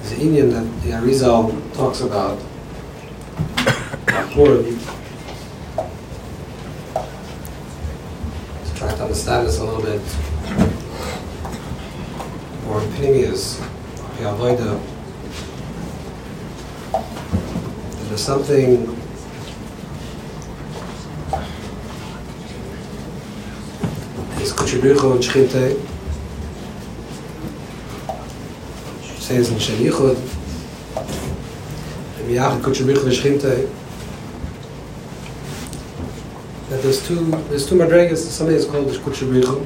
the Indian that the Arizal talks about Purim. To try to understand this a little bit more opinions, the Avodah. There's something is Kutshibrichu and Shchinte. Says in Shem Yichud, Miyachid Kutshibrichu and Shchinte, that there's two madrigas. Something is called the Kutshibrichu,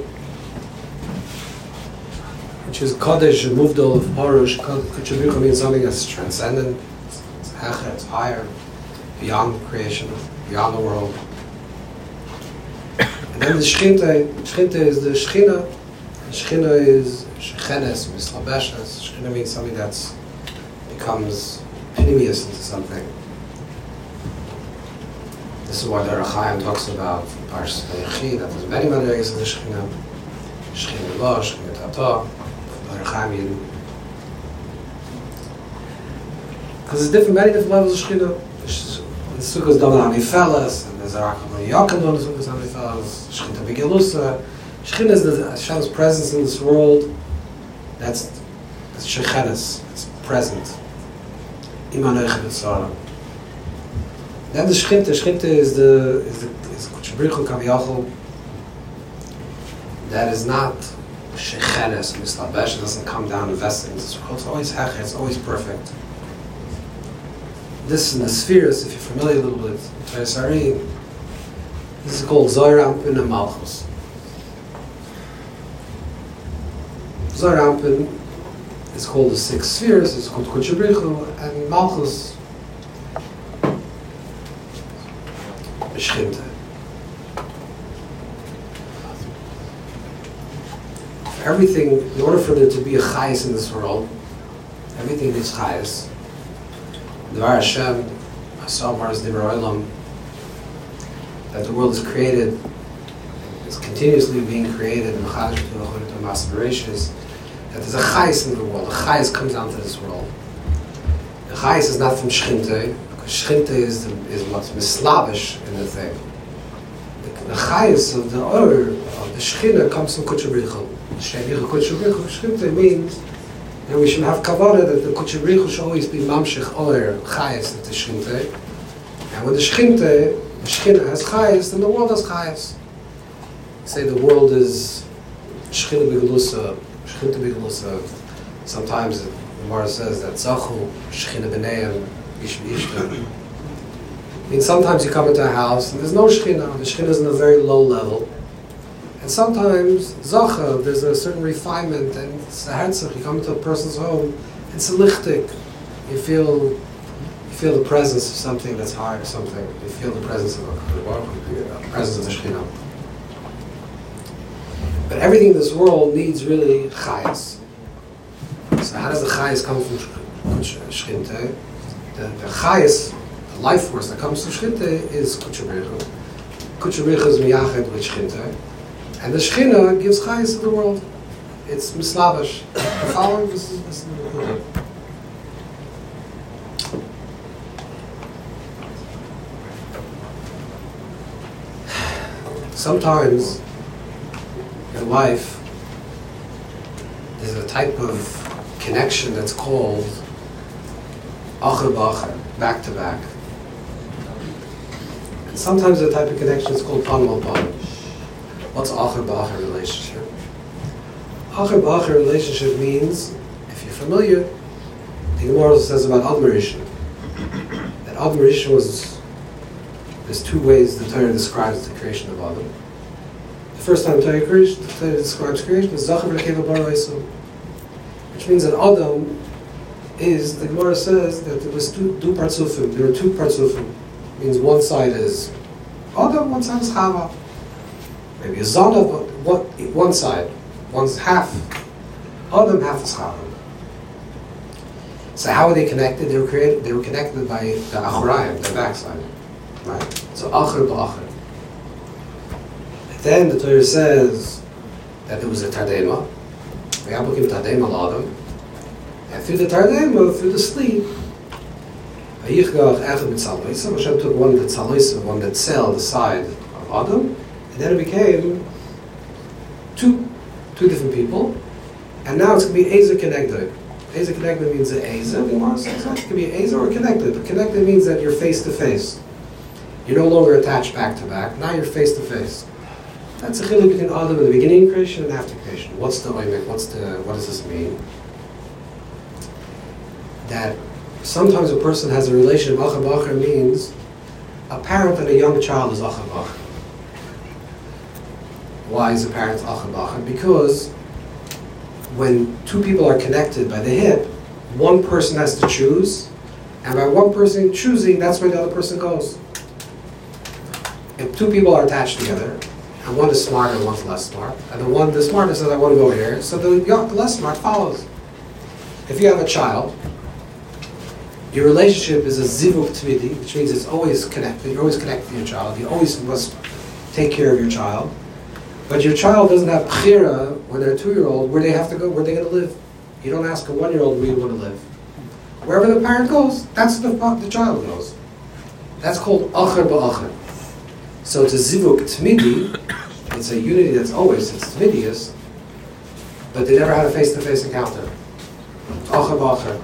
which is Kodesh, Muvdal of Parush. Kutshibrichu means something that's transcendent. It's higher, beyond creation, beyond the world. And then the Shchinte is the Shechina. The Shechina is Shechenes, Mislabeshes. Shechina means something that becomes pneumius into something. This is why the Rechaim talks about Parshas Vayechi, that there's many madrigas of the Shechina. Shechina Lo, Shechina Tata, the Rechaim. Because there's many different levels of Shechina. The Sukkot is done on Anifeles, and there's a Rakham Yaakov on the Sukkot on Anifeles, Shechina Begelusa. Shechina is Hashem's presence in this world. That's Shechenes, it's present. Imanech B'Tzara. Then the Shechina is the Kutshibrichu Kaviyachol. That is not Shechenes, Mislabesh. It doesn't come down and vest into this world. It's always Hecher, it's always perfect. This in the spheres, if you're familiar a little bit with Teresari, this is called Zohar Ampin and Malchus. Zohar Ampin is called the six spheres, it's called Kutshibrichu, and Malchus is Shchinte. Everything, in order for there to be a chayes in this world, everything needs chayes. Dvar Hashem, Asamar is Dibra Olam, that the world is created, it's continuously being created, and that there's a chayes in the world. A chayes comes down to this world. The chayes is not from Shchinte, because Shchinte is what's mislavish in the thing. The chayes of the order of the Shechina comes from Kutshibrichu. Shchinte means and we should have kavanah that the Kutshibrichu should always be mamshich oler chayes at the Shchinte. And when the Shchinte has chayes, then the world has chayes. Say the world is Shechina Begelusa, Shechina Begelusa. Sometimes the Gemara says that Zachu, Shechina B'neim, Ish V'ishta. I mean, sometimes you come into a house and there's no Shechina. The Shechina is in a very low level. And sometimes, Zacha, there's a certain refinement, and it's a herzach. You come into a person's home, it's a lichtik. You feel the presence of something that's high, something. You feel the presence of the presence of the Shekhinah. But everything in this world needs really chayas. So how does the chayas come from Shechinte? The chayas, the life force that comes to Shechinte is Kutshibrichu. Kutshibrichu is miyached with Shechinte. And the Shechina gives chayes to the world. It's mislavish. Following this is sometimes in life there's a type of connection that's called acher b'acher, back to back. And sometimes the type of connection is called panim al panim. What's acher b'acher relationship? Acher b'acher relationship means, if you're familiar, the Gemara says about admiration. That admiration there's two ways the Torah describes the creation of Adam. The first time the Torah describes creation is Zachar v'nekeva bara Yisrael, which means that Adam is, the Gemara says that there was two partsufim. There are two partsufim. It means one side is Adam, one side is Chava. Maybe a Zana, but one side. One's half Adam, half is Chava. So how are they connected? They were connected by the Achorayim, the backside. Right? So Acher b'Acher. Then the Torah says that there was a Tadema. V'yabukim Tadema l'Adam. And through the Tardema, through the sleep, Hashem took one of the tzaloisa, one that sailed the side of Adam, and then it became two different people, and now it's going to be Ezer connected. Ezer connected means the Ezer. It can be Ezer or connected. But connected means that you're face to face. You're no longer attached back to back. Now you're face to face. That's a chiluk between Adam in the beginning of creation and after creation. What's the oimek? What does this mean? That sometimes a person has a relationship. Acher b'acher means a parent and a young child is acher b'acher. Why is a parent acher b'acher? Because when two people are connected by the hip, one person has to choose, and by one person choosing, that's where the other person goes. If two people are attached together, and one is smart and one's less smart, and the smarter says, I want to go here, so the less smart follows. If you have a child, your relationship is a zivuk tvidi, which means it's always connected. You're always connected to your child. You always must take care of your child. But your child doesn't have bchira when they're a 2-year-old where they have to go, where they're going to live. You don't ask a 1-year-old where you want to live. Wherever the parent goes, that's the child goes. That's called acher ba'acher. So it's a zivuk tmidi. It's a unity that's always, it's tmidius, but they never had a face-to-face encounter. Acher ba'acher.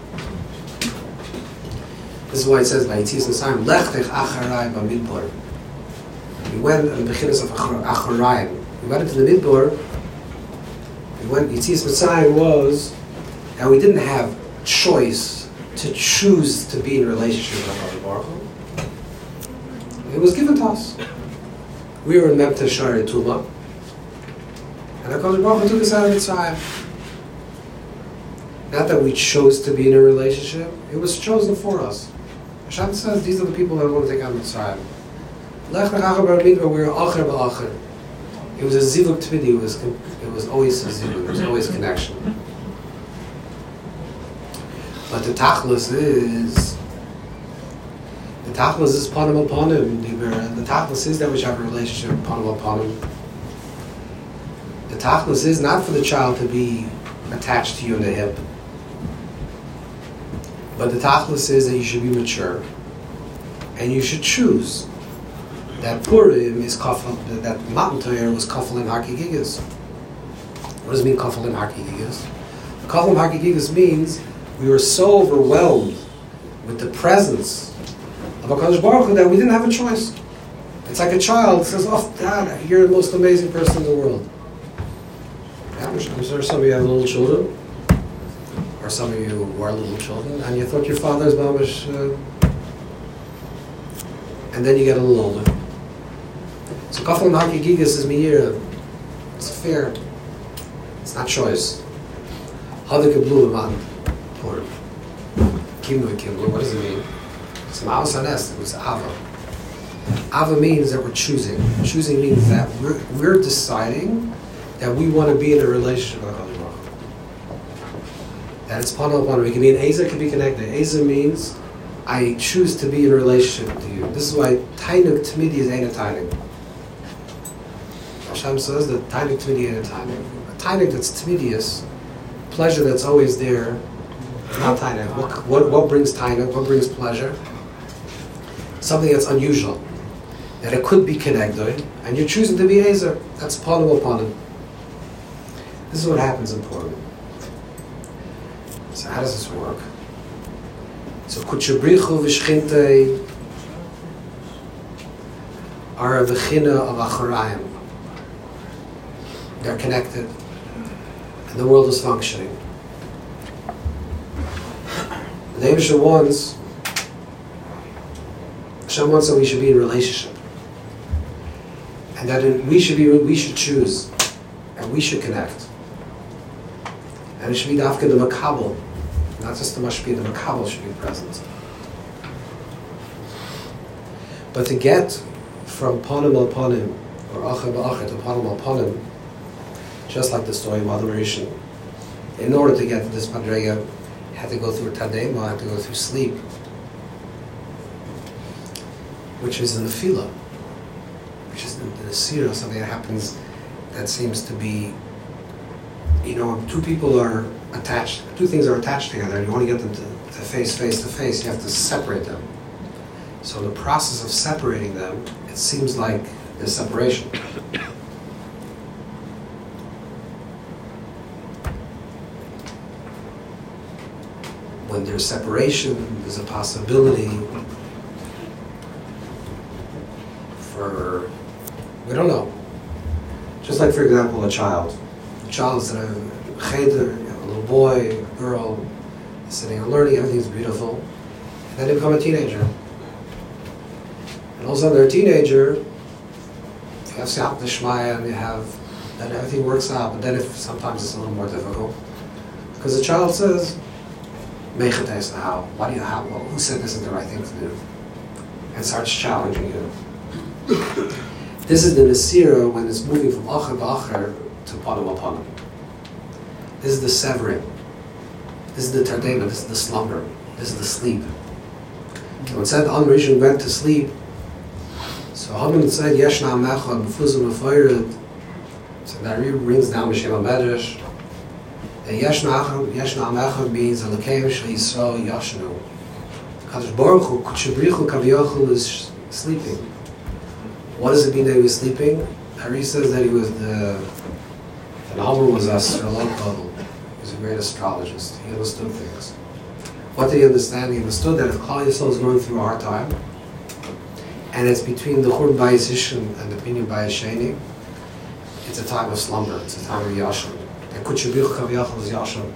This is why it says by Yitzis Mitzrayim, Lech tech acharai b'midbar. We went in the beginning of Acharayim. We went into the Midbar. Yitzis Mitzrayim was, and we didn't have choice to choose to be in a relationship with HaKadosh Baruch Hu. It was given to us. We were in Mepteh Shari Tuma, and HaKadosh Baruch Hu took us out of Mitzrayim. Not that we chose to be in a relationship, it was chosen for us. Hashem says, these are the people that I want to take out of Mitzrayim. Lech lechacher bar midbar, we were acher ba'acher. It was a zivuk tvidi, it was always a zivuk, there was always connection. But the tachlis is panim panim. The tachlis is that we should have a relationship panim panim. The tachlis is not for the child to be attached to you in the hip. But the tachlis is that you should be mature. And you should choose. That Purim is kafel, that Matan Torah was kafelim hakigigas. What does it mean kafelim hakigigas? Kafelim hakigigas means we were so overwhelmed with the presence of HaKadosh Baruch Hu that we didn't have a choice. It's like a child says, oh, Dad, you're the most amazing person in the world. I'm sure some of you have little children, or some of you were little children, and you thought your father's mamish, and then you get a little older. So kafel ma'aki gigas is meir. It's fair. It's not choice. Hadik blue man, or kimlu. What does it mean? It's ma'os hanes. It's ava. Ava means that we're choosing. Choosing means that we're deciding that we want to be in a relationship with HaKadosh Baruch Hu. That it's panel. It can be an Ezer, it can be connected. Ezer means I choose to be in a relationship with you. This is why tainuk tmidi is ain't a tainuk. Hashem says that tainuk tmidi ain't a tainuk. A tainuk that's tmidius, pleasure that's always there, is not tainuk. What brings tainuk? What brings pleasure? Something that's unusual. That it could be connected, and you're choosing to be Ezer. That's panel upon it. This is what happens in Purim. So how does this work? So Kutchabrichu v'Shchintei are a v'china of Acharayim. They're connected, and the world is functioning. The Eibusha wants, Hashem wants that we should be in relationship, and that we should choose, and we should connect. And it should be dafka the makabel, not just the mashpia, the makabel should be present. But to get from panim al panim, or acher ba'acher to panim al panim, just like the story of Adam Rishon, in order to get to this madrega, had to go through tadema, had to go through sleep, which is in the fila, which is in the sira, something that happens that seems to be, two people are attached. Two things are attached together, and you want to get them to face to face, you have to separate them. So in the process of separating them, it seems like there's separation. When there's separation, there's a possibility for, we don't know. Just like, for example, a child. A child is in a cheder, a little boy, a girl, sitting and learning, everything's beautiful. And then they become a teenager. And all of a sudden they're a teenager, you have Siyat Nishmaya, and then everything works out. But then sometimes it's a little more difficult. Because the child says, how? Why do you have? Well, who said this is the right thing to do? And starts challenging you. This is the Nesira when it's moving from Acher B'Acher to Panim Apanim. This is the severing. This is the Tardema. This is the slumber. This is the sleep. So when said An Rishon went to sleep, so Haman said Yeshna Mechad B'Fuzim B'Feiret. So that brings down B'Shem HaMedrash. Yeshna Echad means Elokeim Shel Yisrael Yashnu. Kadosh Baruch Hu, Kutchebrichu Kaviyachol is sleeping. What does it mean that he was sleeping? Ari says that he was and Haman was Astrologos. He was a great astrologist. He understood things. What did he understand? He understood that if Klal Yisrael is going through a hard time, and it's between the Churban Bayis Rishon and the Binyan Bayis Sheni, it's a time of slumber. It's a time of Yashnu. And Kutchebrichu Kaviyachol is Yashnu.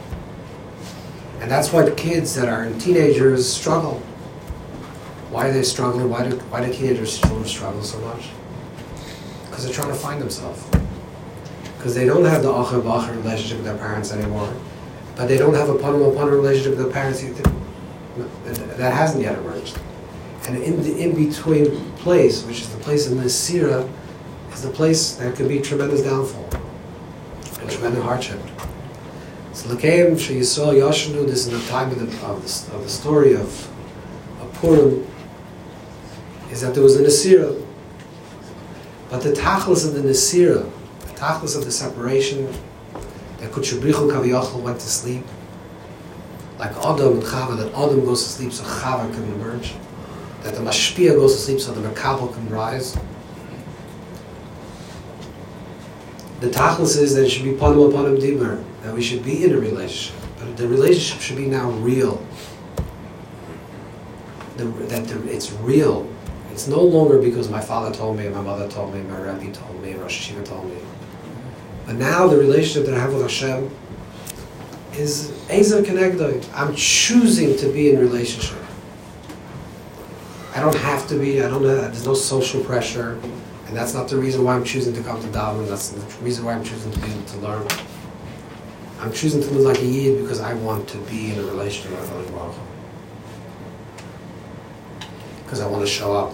And that's why the kids that are teenagers struggle. Why are they struggling? Why do teenagers struggle so much? Because they're trying to find themselves. Because they don't have the Acher B'Acher relationship with their parents anymore. But they don't have a Panim Apanim relationship with their parents either. That hasn't yet emerged. And in the in-between place, which is the place in the Nesira, is the place that can be tremendous downfall and tremendous hardship. So L'Keim Shel Yisrael Yashnu, this is the time of the story of Purim, is that there was a Nesira. But the Tachlis of the Nesira, the Tachlis of the separation, that Kutchebrichu Kaviyachol went to sleep, like Adam and Chava, that Adam goes to sleep so Chava can emerge, that the Mashpia goes to sleep so the Makabel can rise. The Tachlis is that it should be Panim Apanim Diber, that we should be in a relationship, but the relationship should be now real. It's real. It's no longer because my father told me, my mother told me, my Rebbe told me, Rosh Hashiva told me. But now the relationship that I have with Hashem is Ezer Kenegdoi. I'm choosing to be in relationship. I don't have to be. There's no social pressure, and that's not the reason why I'm choosing to come to daven. That's the reason why I'm choosing to learn. I'm choosing to live like a Yid because I want to be in a relationship with HaKadosh Baruch Hu. Because I want to show up.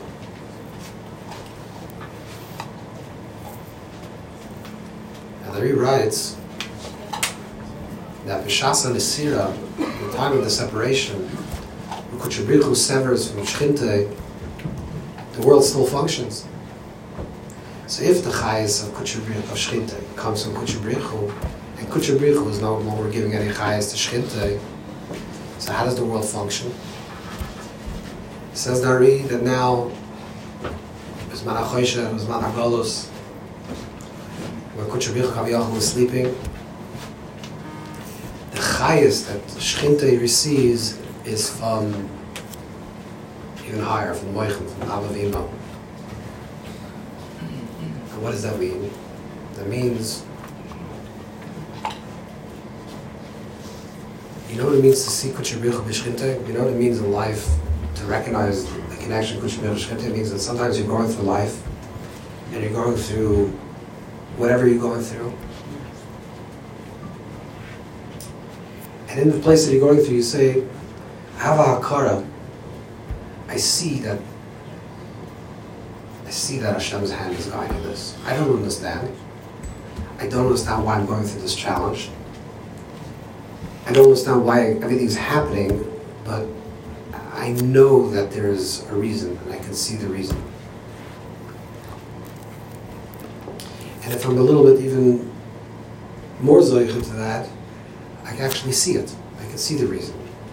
And there he writes that B'Shasa Nesira, the time of the separation, Kutchebrichu severs from Shchinte, the world still functions. So if the Chayes of Kutchebrichu, of Shchinte, comes from Kutchebrichu, and Kutchebrichu is no longer giving any Chayes to Shchinte, so how does the world function? Says Dari that now, Bizman HaChoshech, Bizman HaGolus, when Kutchebrichu Kaviyachol was sleeping, the Chayes that Shchinte receives is from even higher, from Moichem, from Abba V'Imo. And what does that mean? That means, you know what it means to see Kutchebrichu B'Shchinte? You know what it means in life to recognize the connection Kutchebrichu B'Shchinte? It means that sometimes you're going through life and you're going through whatever you're going through. And in the place that you're going through, you say, Hava Hakara, I see that Hashem's hand is guiding this. I don't understand. I don't understand why I'm going through this challenge. I don't understand why everything's happening, but I know that there's a reason, and I can see the reason. And if I'm a little bit even more zoicha to that, I can actually see it. I can see the reason.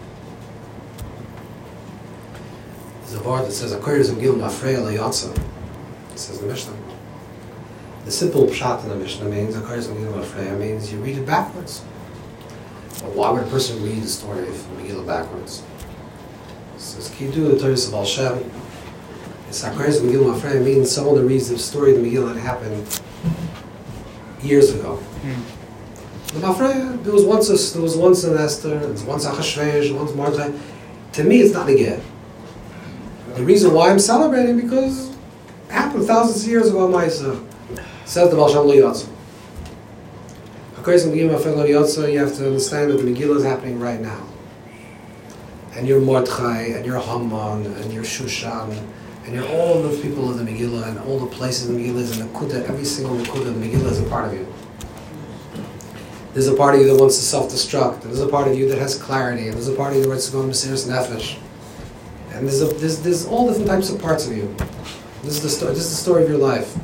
There's a word that says, "Akoyres Megillah Mafreya Leyatza." It says in the Mishnah. The simple pshat in the Mishnah means, "Akoyres Megillah Mafreya" means you read it backwards. Well, why would a person read the story of Megillah backwards? It says, "Kidu the Torah of Al Shem." It's Akoyres Megillah Mafreya means someone that reads the story of the Megillah that happened years ago. The Mafreya, there was once an Esther, there was once Achashverosh, once Mordechai. To me, it's not a get. The reason why I'm celebrating because it happened thousands of years ago. Ma'aseh says the Baal Shem Lo Yatzu. Akoyres Megillah Mafreya Lo Yatzu. You have to understand that the Megillah is happening right now, and you're Mordechai, and you're Haman, and you're Shushan, and you're all the people of the Megillah, and all the places in the Megillah is in the Kudah. Every single Kudah of the Megillah is a part of you. There's a part of you that wants to self-destruct, and there's a part of you that has clarity, and there's a part of you that wants to go into serious nefesh. And there's all different types of parts of you. This is the story of your life.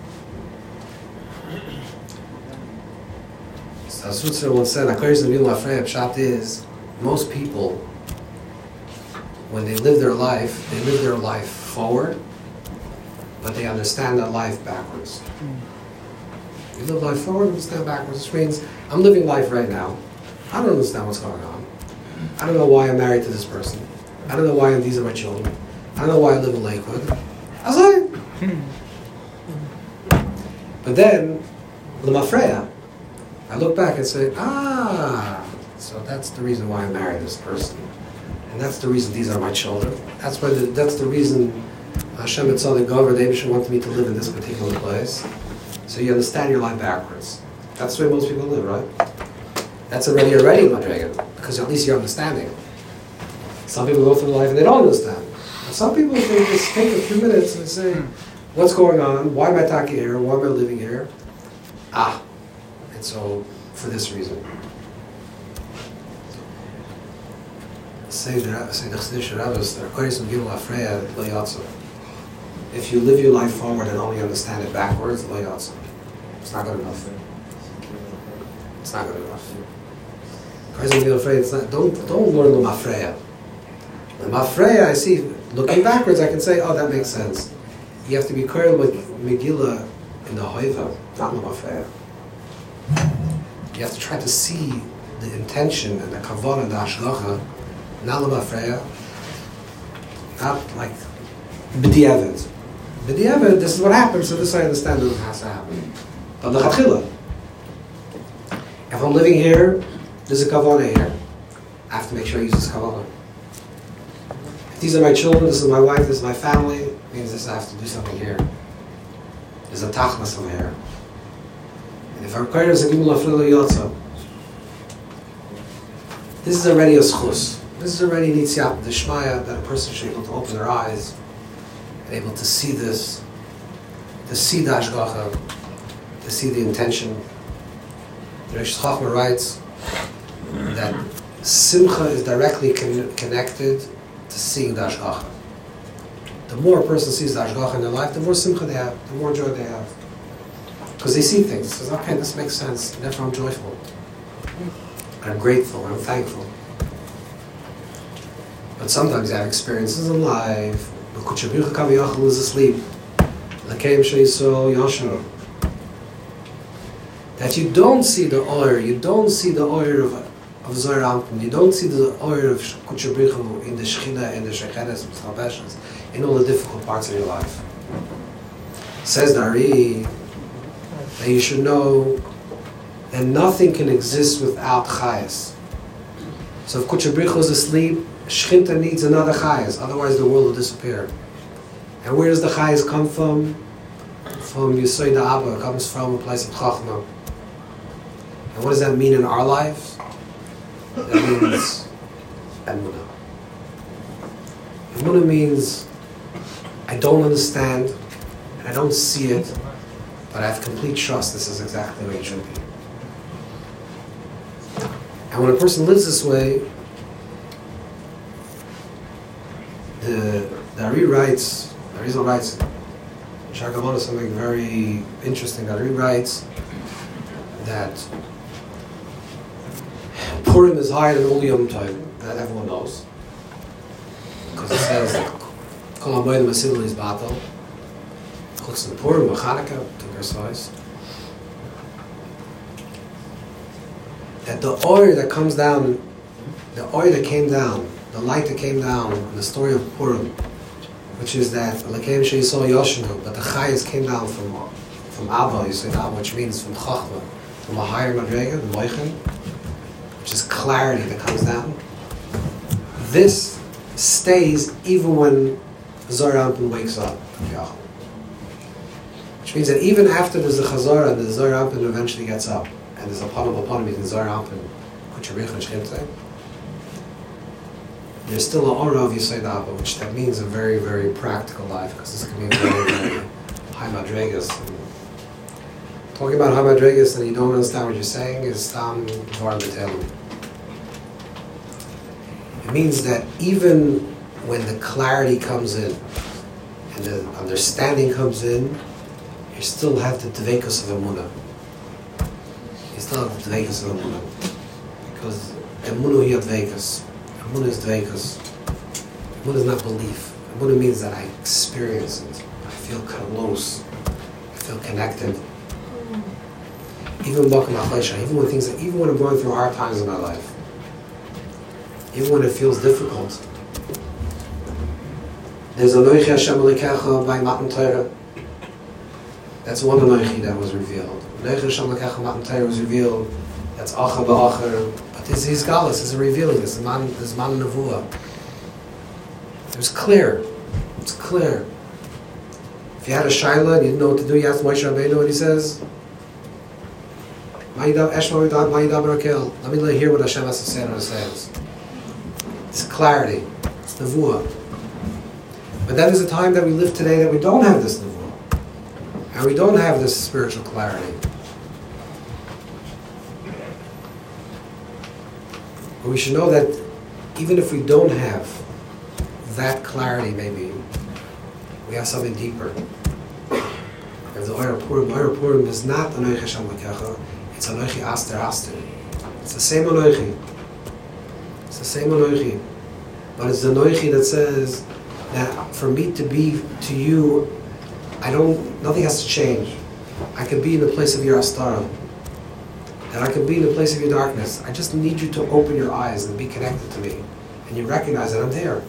So Sutzer once said, "Akoyres Megillah Mafreya." Pshat is, most people, when they live their life forward, but they understand that life backwards. You live life forward, understand backwards. Which means I'm living life right now. I don't understand what's going on. I don't know why I'm married to this person. I don't know why these are my children. I don't know why I live in Lakewood. I was like, but then, the Mafreya, I look back and say, so that's the reason why I married this person. And that's the reason these are my children. That's the reason Hashem Tzaddik Gover, the Eibusher wanted me to live in this particular place. So you understand your life backwards. That's the way most people live, right? That's already Madrigal, because at least you're understanding. Some people go through life and they don't understand. And some people, they just take a few minutes and say, what's going on? Why am I talking here? Why am I living here? And so, for this reason. Say the Chassidish Rabbis, the Akoyres Megillah Mafreya Lo Yatzu. If you live your life forward and only understand it backwards, Lo Yatzu. It's not good enough. It's not good enough. Akoyres Megillah Mafreya, it's not, don't learn the Mafreya. The Mafreya, I see, looking backwards, I can say, oh, that makes sense. You have to be Koyel Megillah in the Hoiva, not in the Mafreya. You have to try to see the intention and the kavanah and the hashgacha, not the Mafreya, not like b'diavad. B'diavad, this is what happens, so this I understand what has to happen. But the chatchila, if I'm living here, there's a kavanah here. I have to make sure I use this kavanah. If these are my children, this is my wife, this is my family, it means this I have to do something here. There's a tachmas over here. And if our Akoyres Megillah Mafreya Lo Yatzu, this is already a schus. This is already nitziyat d'shmaya, that a person should be able to open their eyes and able to see this, to see the hashgacha, to see the intention. The Rosh Chachma writes that simcha is directly connected to seeing the hashgacha. The more a person sees the hashgacha in their life, the more simcha they have, the more joy they have. Because they see things. Says, okay, this makes sense. Therefore I'm joyful. And I'm grateful. And I'm thankful. But sometimes I have experiences in life. Kutchabricha Kaviyachal is asleep. Lakeim Sheiso Yashua. That you don't see the oil. You don't see the oil of Zohar Amton. You don't see the oil of Kutchabricha in the Shechina, in the Shechenes, in all the difficult parts of your life. Says the Ari, that you should know that nothing can exist without Chayas. So if Kutchabricha is asleep, Shechinta needs another Chayas, otherwise the world will disappear. And where does the Chayas come from? From Yesod Abba, it comes from a place of Chachma. And what does that mean in our lives? That means Emunah. Emunah means I don't understand, and I don't see it, but I have complete trust this is exactly the way it should be. And when a person lives this way, the Arizal writes, Shakavona, something very interesting. The Ari writes that Purim is higher than all Yom Tov. That everyone knows. Because it says, Kol HaMoed Masidul is Batal. Chutz in Purim, Chanukah, to Gersois. That the oil that comes down, the oil that came down, the light that came down in the story of Purim, which is that Lakeim Sheisol Yoshenu, but the Chayas came down from Abba, you say Abba, which means from Chachma, from a higher Madrega, the Moichin, which is clarity that comes down. This stays even when Zohar Anpin wakes up. Which means that even after there's a Chazara, the Zohar Anpin eventually gets up, and there's a Panam between Zohar Anpin, Kucharich and Shchimtei, there's still an aura of Yesod Abba, which that means a very, very practical life, because this can be very, very high madregas. Talking about high madregas and you don't understand what you're saying is Stam Dvar B'Telem. It means that even when the clarity comes in and the understanding comes in, you still have the Dveikus of Emunah. You still have the Dveikus of Emunah. Because Emunah Yad Dveikus. Emunah is Dveikus. Emunah is not belief. Emunah means that I experience it. I feel close. I feel connected. Even even when even when I'm going through hard times in my life, even when it feels difficult, there's Anochi Hashem Elokecha by Matan Torah. That's one Anochi that was revealed. Anochi Hashem Elokecha Matan Torah was revealed. That's Acha Ba'acher. But this is Galus, this is revealing, this is Man Nevuah. It was clear. It's clear. If you had a Shaila and you didn't know what to do, you asked Moshe Rabbeinu what he says. Let me hear what Hashem has to say on his hands. It's clarity. It's Nevuah. But that is a time that we live today that we don't have this Nevuah. And we don't have this spiritual clarity. But we should know that even if we don't have that clarity, maybe we have something deeper. If the Oyer Purim is not Anochi Hashem Elokecha, it's Anochi Aster Aster. It's the same Anochi. It's the same Anochi. But it's the Anochi that says that for me to be to you, nothing has to change. I can be in the place of your Astara. That I can be in the place of your darkness. I just need you to open your eyes and be connected to me. And you recognize that I'm there.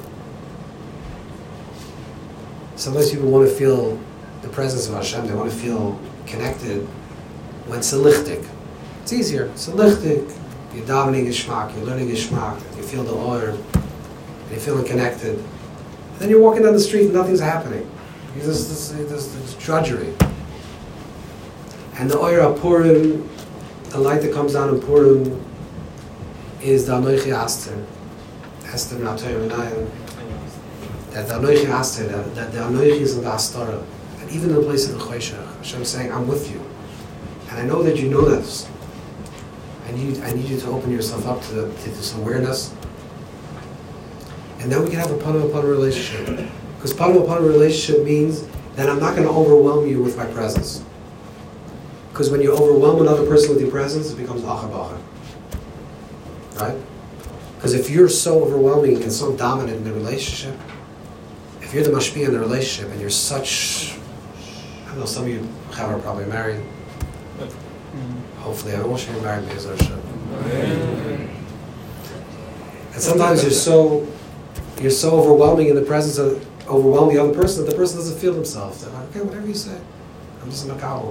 Sometimes people want to feel the presence of Hashem. They want to feel connected when it's lichtig. It's easier. It's lichtig. You're davening Yishmak. You're learning Yishmak. You feel the oil. And you're feeling connected. And then you're walking down the street and nothing's happening. There's this drudgery. And the oil of Purim, the light that comes down in Purim, is the Anochi Aster. Esther Natoyim Nayim. That the Anochi Aster, that the Anochi is in the Astara. And even in the place of the Choshech, Hashem is saying, I'm with you. And I know that you know this. I need you to open yourself up to this awareness. And then we can have a Panam relationship. Because Panam relationship means that I'm not going to overwhelm you with my presence. Because when you overwhelm another person with your presence, it becomes Acha B'Acha. Right? Because if you're so overwhelming and so dominant in the relationship, if you're the mashpia in the relationship and you're such, I don't know, some of you are probably married. Hopefully, I want you to be married because of Hashem. And sometimes you're so overwhelming in the presence of overwhelming the other person that the person doesn't feel themselves. They're like, okay, whatever you say, I'm just a makabel.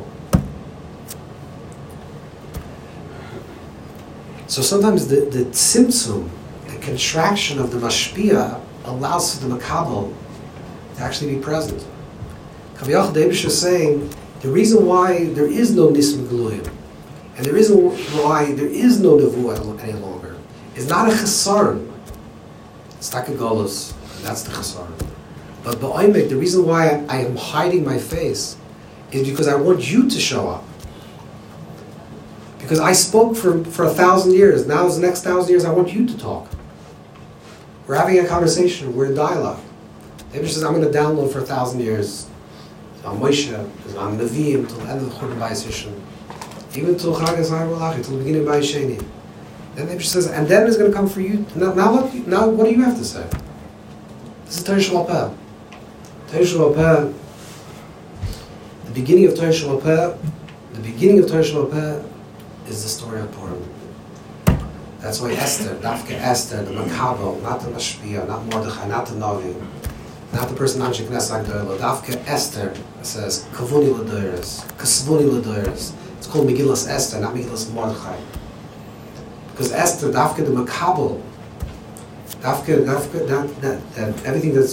So sometimes the tzimtzum, the contraction of the mashpia, allows for the makabel to actually be present. Kaviyach Debish is saying the reason why there is no nism geluyim and the reason why there is no nevuah any longer is not a chesaron. It's not a golus, and that's the chesaron. But ba'omek, the reason why I am hiding my face is because I want you to show up. Because I spoke for 1,000 years. Now, the next 1,000 years, I want you to talk. We're having a conversation. We're in dialogue. David says, I'm going to download for 1,000 years. I'm Moshe, I'm Nevi'im, until the end of the Churban Bayis Rishon. Even until Chag HaZayim Malachim, until the beginning of Bayis Sheni. Then the Eibishter says, and then it's going to come for you. Now what do you have to say? This is Torah Shabbat Peh. Torah Shabbat Peh, the beginning of Torah Shabbat Peh is the story of Purim. That's why Esther, Dafke Esther, the Makabel, not the Mashpia, not Mordechai, not the Navi, not the person Anshe Knesset Agdoilo. Dafke Esther says, Kavuni L'Doyres, Kasvuni L'Doyres. It's called Megillas Esther, not Megillas Mordechai. Because Esther, Dafke the Makabel, Dafke, that everything that's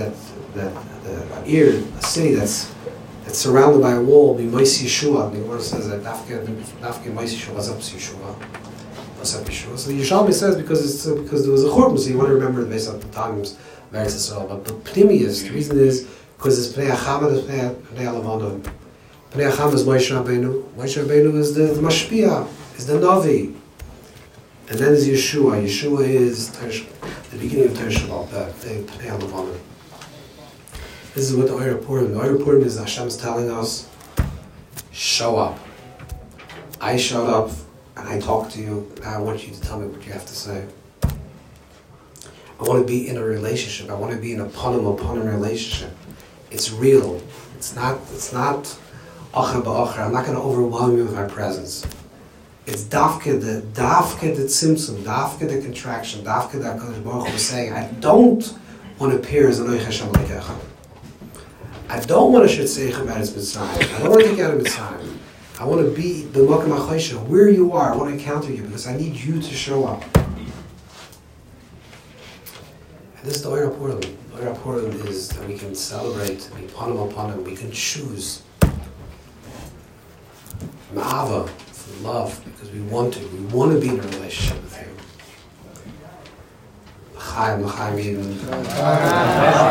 a city that's surrounded by a wall, be Mois Yeshua. The Gemara says that Dafke Mois Yeshua was up Yeshua. So the Yerushalmi says because there was a churban, so you want to remember the base of the times, various Israel. But the Pnimius, the reason is because it's Pnei Achama, it's Pnei Alavonu. Pnei Achama is Moshe Rabbeinu. Moshe Rabbeinu is the Mashpia, is the Navi. And then is Yeshua. Yeshua is the beginning of Torah Shabbat Peh, Pnei Alavonu. This is what the Oyer Purim. The Oyer Purim is Hashem's telling us, show up. I showed up. And I talk to you, now I want you to tell me what you have to say. I want to be in a relationship. I want to be in a panim relationship. It's real. It's not acher ba'acher. I'm not going to overwhelm you with my presence. It's dafke the tzimtzum, dafke the contraction, dafke the HaKadosh Baruch Hu saying, I don't want to appear as an Oich Hashem Lekecha. I don't want to shitzeichem at his Mitzrayim. I don't want to take you out of Mitzrayim. I want to be the Makam HaChaysha, where you are. I want to encounter you because I need you to show up. And this is the Oyer Purim. The Oyer Purim is that we can celebrate, we upon him, we can choose. Ma'ava, for love, because we want to. We want to be in a relationship with him. L'chaim, l'chaim,